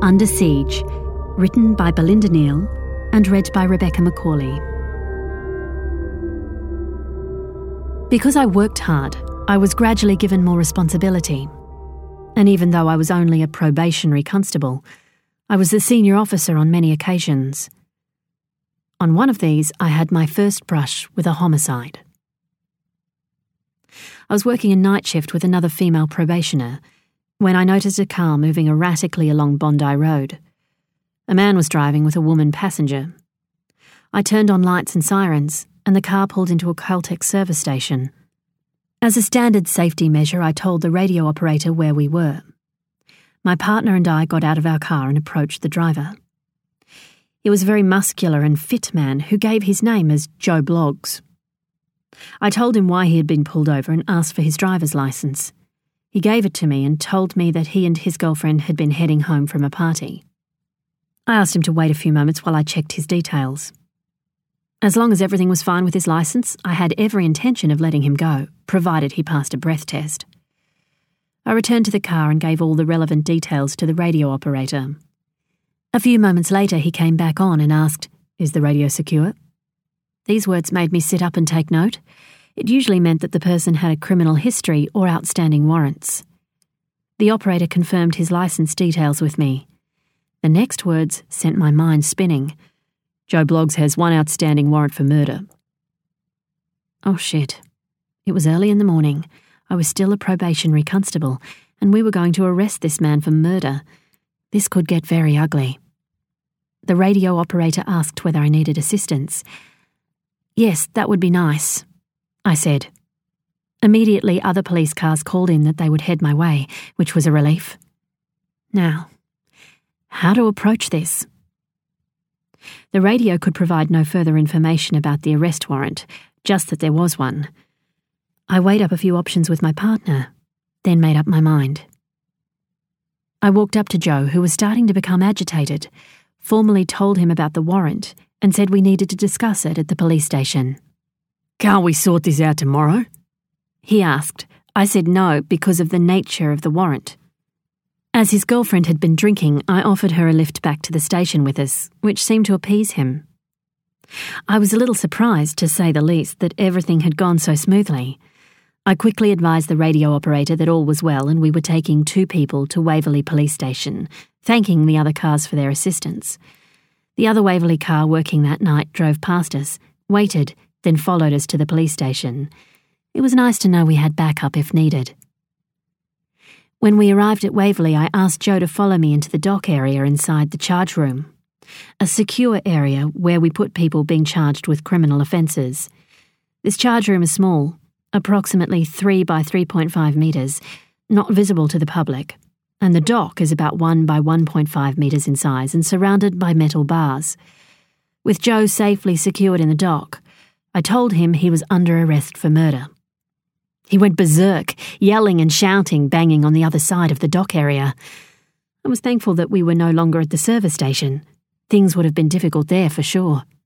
Under Siege, written by Belinda Neal and read by Rebecca Macaulay. Because I worked hard, I was gradually given more responsibility. And even though I was only a probationary constable, I was the senior officer on many occasions. On one of these, I had my first brush with a homicide. I was working a night shift with another female probationer when I noticed a car moving erratically along Bondi Road. A man was driving with a woman passenger. I turned on lights and sirens, and the car pulled into a Caltex service station. As a standard safety measure, I told the radio operator where we were. My partner and I got out of our car and approached the driver. He was a very muscular and fit man who gave his name as Joe Bloggs. I told him why he had been pulled over and asked for his driver's license. He gave it to me and told me that he and his girlfriend had been heading home from a party. I asked him to wait a few moments while I checked his details. As long as everything was fine with his license, I had every intention of letting him go, provided he passed a breath test. I returned to the car and gave all the relevant details to the radio operator. A few moments later, he came back on and asked, "Is the radio secure?" These words made me sit up and take note. It usually meant that the person had a criminal history or outstanding warrants. The operator confirmed his license details with me. The next words sent my mind spinning. Joe Bloggs has one outstanding warrant for murder. Oh shit. It was early in the morning. I was still a probationary constable, and we were going to arrest this man for murder. This could get very ugly. The radio operator asked whether I needed assistance. "Yes, that would be nice," I said. Immediately, other police cars called in that they would head my way, which was a relief. Now, how to approach this? The radio could provide no further information about the arrest warrant, just that there was one. I weighed up a few options with my partner, then made up my mind. I walked up to Joe, who was starting to become agitated, formally told him about the warrant, and said we needed to discuss it at the police station. "Can't we sort this out tomorrow?" he asked. I said no because of the nature of the warrant. As his girlfriend had been drinking, I offered her a lift back to the station with us, which seemed to appease him. I was a little surprised, to say the least, that everything had gone so smoothly. I quickly advised the radio operator that all was well and we were taking 2 people to Waverley Police Station, thanking the other cars for their assistance. The other Waverley car working that night drove past us, waited, then followed us to the police station. It was nice to know we had backup if needed. When we arrived at Waverley, I asked Joe to follow me into the dock area inside the charge room, a secure area where we put people being charged with criminal offences. This charge room is small, approximately 3 by 3.5 metres, not visible to the public, and the dock is about 1 by 1.5 metres in size and surrounded by metal bars. With Joe safely secured in the dock, I told him he was under arrest for murder. He went berserk, yelling and shouting, banging on the other side of the dock area. I was thankful that we were no longer at the service station. Things would have been difficult there for sure.